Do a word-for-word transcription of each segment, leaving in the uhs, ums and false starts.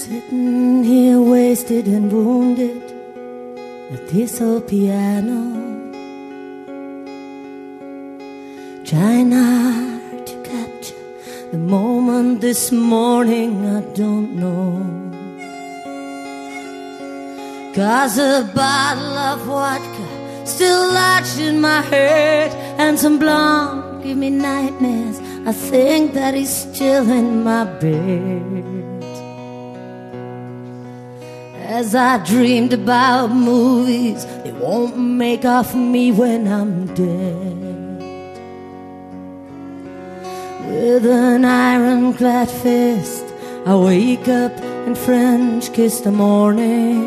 Sitting here wasted and wounded at this old piano, trying hard to capture the moment this morning I don't know. 'Cause a bottle of vodka still lodged in my head, and some blonde give me nightmares. I think that he's still in my bed. As I dreamed about movies they won't make of me when I'm dead, with an ironclad fist I wake up and French kiss the morning,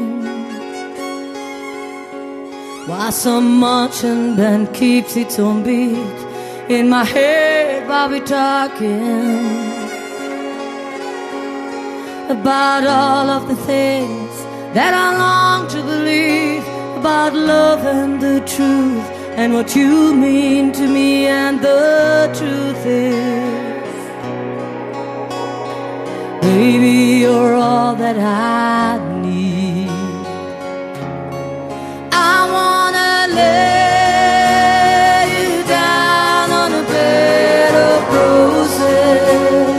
while some marching band keeps its own beat in my head while we're talking about all of the things that I long to believe, about love and the truth, and what you mean to me. And the truth is, baby, you're all that I need. I wanna lay you down on a bed of roses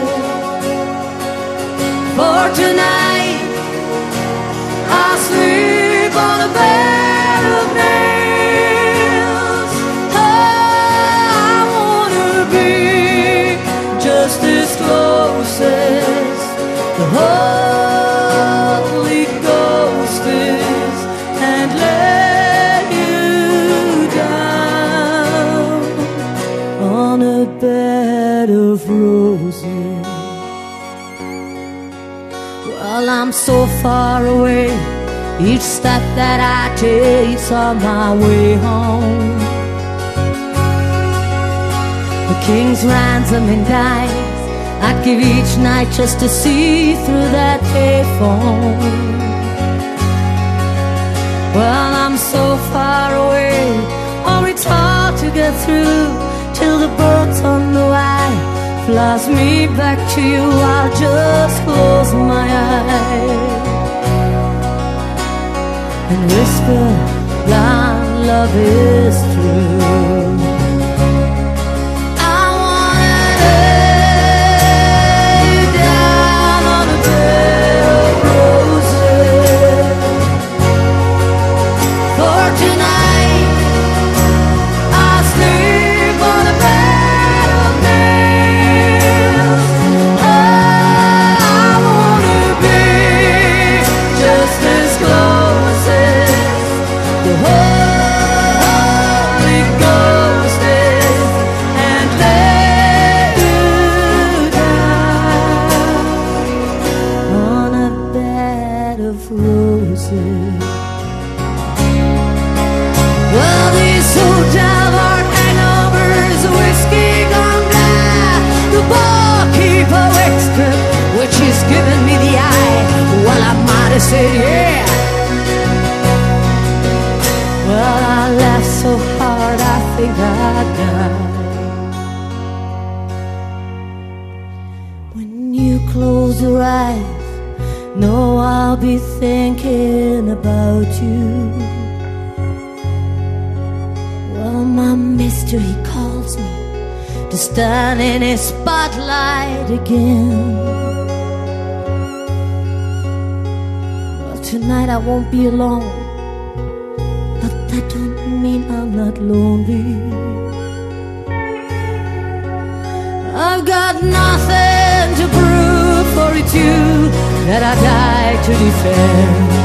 for tonight. I'll sleep on a bed of nails. Oh, I wanna be just as close as the Holy Ghost is, and lay you down on a bed of roses. Well, I'm so far away, each step that I take's on my way home. The king's ransom and dice I'd give each night just to see through that payphone. Well, I'm so far away, oh, it's hard to get through, till the boat's on the wire flies me back to you. I'll just close my eyes and whisper, blind love is true. I wanna lay you down on a bed of roses for tonight. I'll sleep on a bed of nails. Oh, I wanna be just as close as the Holy Ghost is, and lay you down on a bed of roses. Well, these hotel bar hangovers, whiskey gone dry, the barkeeper extra, which is giving me the eye. Well, I might have said yeah. Well, I laughed so hard I think I'd die. When you close your eyes, know I'll be thinking about you. Well, my mystery calls me to stand in his spotlight again. Well, tonight I won't be alone, but that don't mean I'm not lonely. I've got nothing to prove, for it's you that I die to defend.